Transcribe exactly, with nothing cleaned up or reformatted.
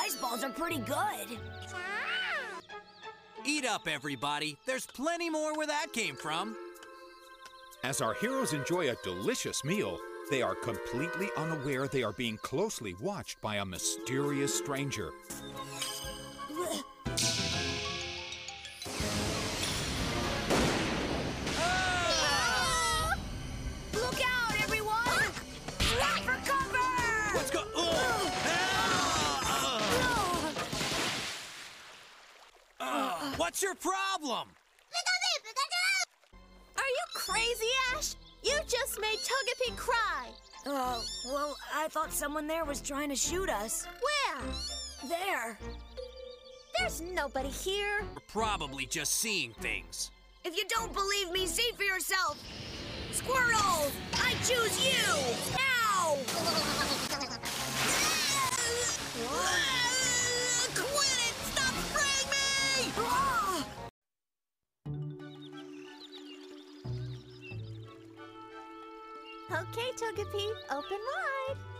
ice balls are pretty good. Eat up, everybody. There's plenty more where that came from. As our heroes enjoy a delicious meal, they are completely unaware they are being closely watched by a mysterious stranger. Ah! Look out, everyone! Run for cover! Let's go! Oh! Ah! Uh, what's your problem? Are you crazy, Ash? You just made Togepi cry. Uh, well, I thought someone there was trying to shoot us. Where? There. There's nobody here. We're probably just seeing things. If you don't believe me, see for yourself. Squirtle, I choose you! Now! Quit it! Stop spraying me! Ah! Okay, Togepi, open wide.